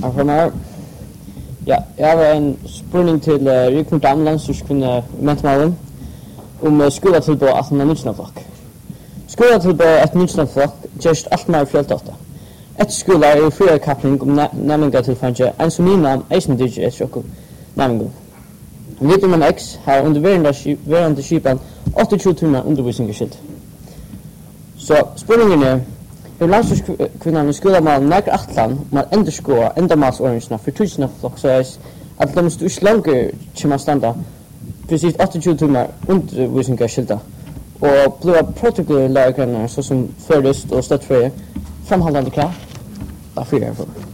Aftermar. Ja, jag har en spurning till Rikmor Damland, kvinna mentmalen, skolatillbud at den nýtsnaflokk. Skolatillbud at nýtsnaflokk gerst allt meir fjöldátta. Et skola er i fyrirkapping næmingatilfangje, en som mina eisen dyrkje etter okkur næmingum. Vitum X har under verande skipan 28 timmar undervisningsskilt. Så spurningen er landslagskvinnan i skolamalen nægger atlan at endurskoa endamalsordningsna for tusenaflokk, så at de ikke langer kommer standa precis 28 timmar undervisningsskilta og blir protokollærgrannar så som først og støttfri framhaldande krav. Därför är det